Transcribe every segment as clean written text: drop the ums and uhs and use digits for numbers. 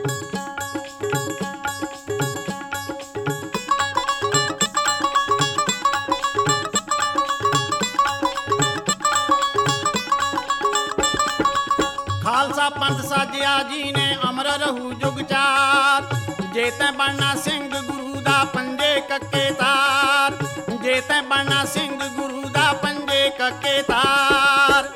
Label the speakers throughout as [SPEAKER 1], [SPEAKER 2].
[SPEAKER 1] खालसा पंथ साजिया जी ने अमर रहू जुग चार, जे तैं बनना सिंह गुरु दा पंजे कक्के तार, जे तैं बनना सिंह गुरु दा पंजे कक्के तार।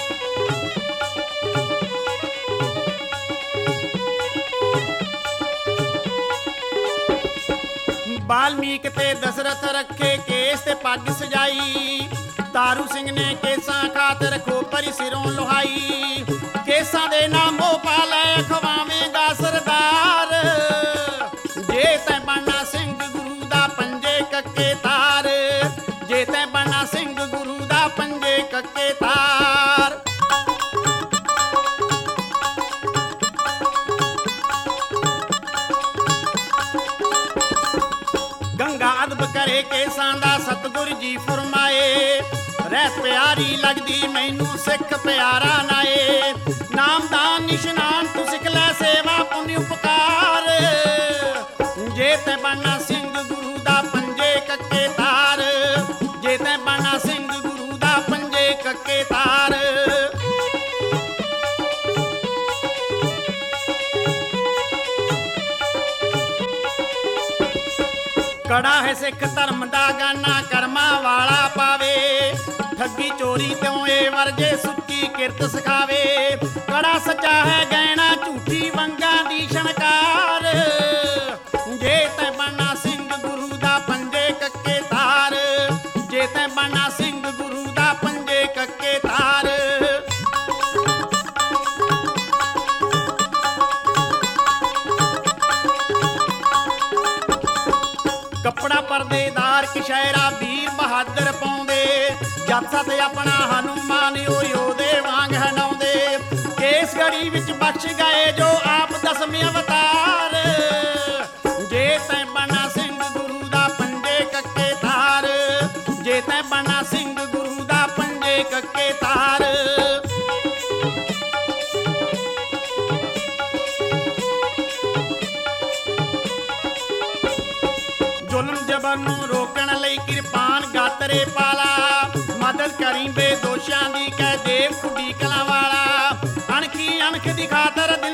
[SPEAKER 1] वाल्मीकि ते दशरथ रखे केस ते पग सजाई, तारू सिंह ने केसां खातर खोपरी सिरों लुहाई, केसां दे नामों पा लै खवावेंगा सरदार, जे तैं बनना सिंह गुरु दा पंजे कक्के तार, जे तैं बनना सिंह गुरु दा पंजे कक्के तार। गंगा अदब करे केसां दा सतगुर जी फरमाए, रहत प्यारी लगदी मैनू सिख प्यारा नाए, नामदान निशनान तू सिख लै सेवा पुण्य उपकार, जे तैं बनना सिंह गुरु दा पंजे कक्के तार, जे तैं बनना सिंह गुरु दा पंजे कक्के तार। कड़ा है सिख धर्म दा गाना कर्मा वाला पावे, ठगी चोरी त्यों ए वर्जे सुच्ची किरत सिखावे, कड़ा सच्चा है गहना झूठी वंगा दी छणकार, जे तैं बनना सिंह गुरु दा पंजे कक्के तार, जे तैं बनना सिंह गुरु दा पंजे कक्के तार। कपड़ा परदेदार किशैरा वीर बहादुर पाउंदे, जत सत अपना हनुमान योधे वांग हनाउंदे, केस घड़ी विच बख्श गए जो आप दसवें अवतार, जे तैं बनना सिंह गुरु दा पंजे कक्के तार, जे तैं बनना सिंह गुरु दा पंजे कक्के तार। जुल्म जबर नूं रोकण लई किरपान गातरे पाला, मदद करी बेदोशां दी कह देव खुडी कलां वाला, अणखी अणख दी खातर